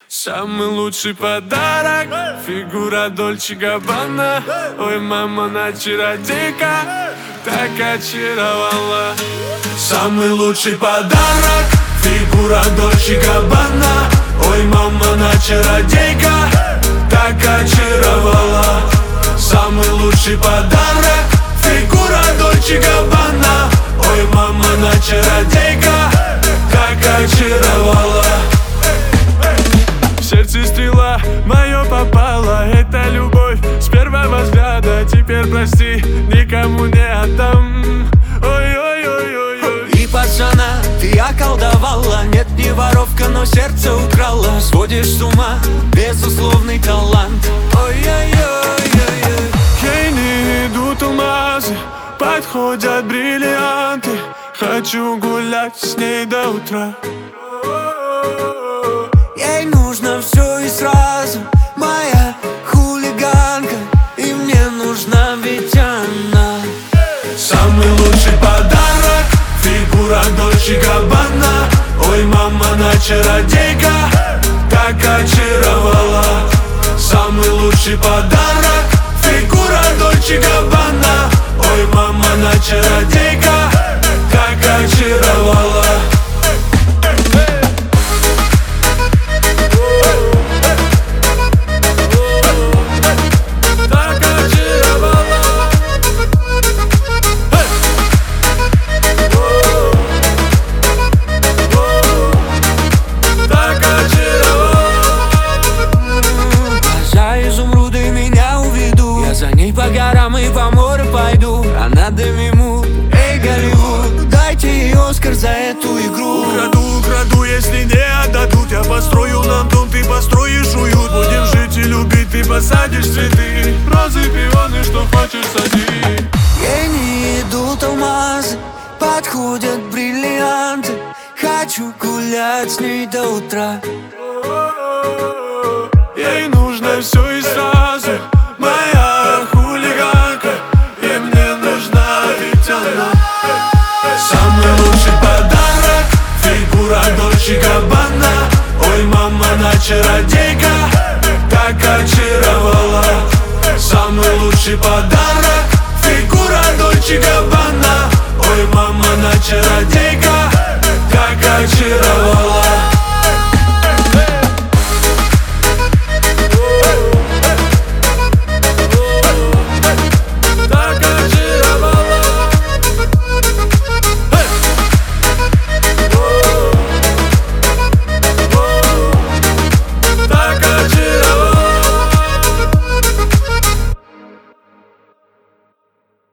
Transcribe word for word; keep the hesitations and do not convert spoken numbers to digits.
Самый лучший подарок — фигура Дольче Габбана. Ой, мама, она чародейка, так очаровала. Самый лучший подарок — фигура Дольче Габбана. Ой, мама, она чародейка, так очаровала. Самый лучший подарок — фигура Дольче Габбана. Ой, мама, она чародейка, так очаровала. В сердце стрела мое попала, это любовь с первого взгляда. Теперь прости, никому не отдам. Ой-ой-ой-ой-ой. И пацана ты околдовала, нет, не воровка, но сердце украла. Сводишь с ума, безусловный талант. Ой-ой-ой-ой-ой. Ей не идут алмазы, подходят бриллианты. Хочу гулять с ней до утра. Ей нужно все и сразу, моя хулиганка, и мне нужна ведь она. Самый лучший подарок — фигура Дольче Габбана. Ой, мама, она чародейка, так очаровала. Самый лучший подарок — фигура Дольче Габбана. Ой, мама, она чародейка, так очаровала. За ней по горам и по морю пойду. Она Демимур, эй, Голливуд, дайте ей Оскар за эту игру. Украду, украду, если не отдадут. Я построю нам дом, ты построишь уют. Будем жить и любить, ты посадишь цветы. Розы, пионы, что хочешь сади. Ей не идут алмазы, подходят бриллианты. Хочу гулять с ней до утра. Ей нужно все и сразу, моя хулиганка, и мне нужна ведь она. Самый лучший подарок — фигура Дольче Габбана. Ой, мама, она чародейка, так очаровала. Самый лучший подарок — фигура Дольче Габбана. Ой, мама, она чародейка, так очаровала.